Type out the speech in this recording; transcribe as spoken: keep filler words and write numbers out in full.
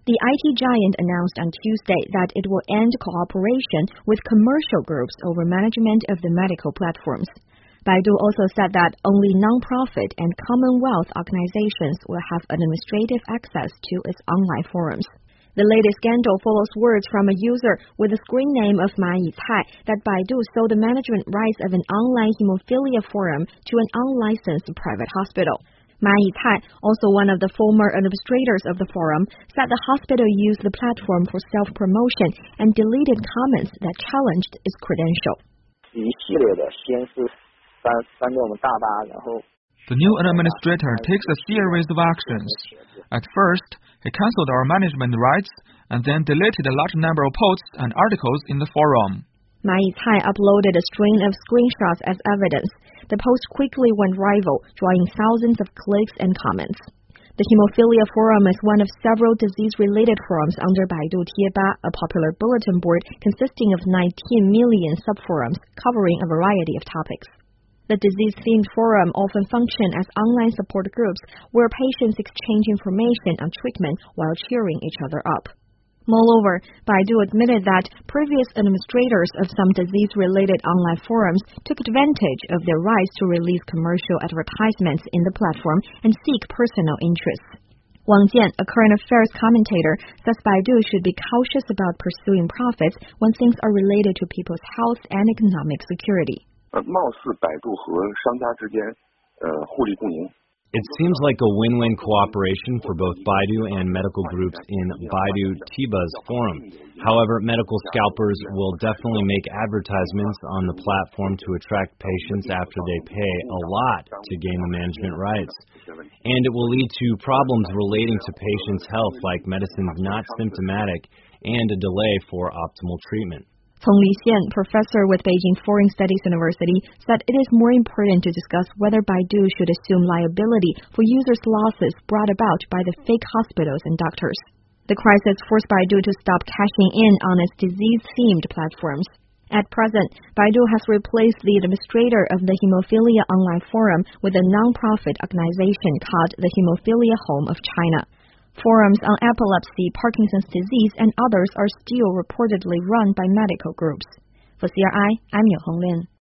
The I T giant announced on Tuesday that it will end cooperation with commercial groups over management of the medical platforms. Baidu also said that only non-profit and Commonwealth organizations will have administrative access to its online forums. The latest scandal follows words from a user with the screen name of Ma Yicai that Baidu sold the management rights of an online hemophilia forum to an unlicensed private hospital. Ma Yicai, also one of the former administrators of the forum, said the hospital used the platform for self-promotion and deleted comments that challenged its credential. The new administrator takes a series of actions. At first, he cancelled our management rights and then deleted a large number of posts and articles in the forum. Ma Yicai uploaded a string of screenshots as evidence. The post quickly went viral, drawing thousands of clicks and comments. The Hemophilia Forum is one of several disease-related forums under Baidu Tieba, a popular bulletin board consisting of nineteen million subforums covering a variety of topics. The disease-themed forum often function as online support groups where patients exchange information on treatment while cheering each other up. Moreover, Baidu admitted that previous administrators of some disease-related online forums took advantage of their rights to release commercial advertisements in the platform and seek personal interests. Wang Jian, a current affairs commentator, says Baidu should be cautious about pursuing profits when things are related to people's health and economic security. It seems like a win-win cooperation for both Baidu and medical groups in Baidu Tieba's forum. However, medical scalpers will definitely make advertisements on the platform to attract patients after they pay a lot to gain the management rights. And it will lead to problems relating to patients' health, like medicines not symptomatic and a delay for optimal treatment. Cong Lixian, professor with Beijing Foreign Studies University, said it is more important to discuss whether Baidu should assume liability for users' losses brought about by the fake hospitals and doctors. The crisis forced Baidu to stop cashing in on its disease-themed platforms. At present, Baidu has replaced the administrator of the Hemophilia Online Forum with a non-profit organization called the Hemophilia Home of China. Forums on epilepsy, Parkinson's disease, and others are still reportedly run by medical groups. For C R I, I'm Liu Honglin.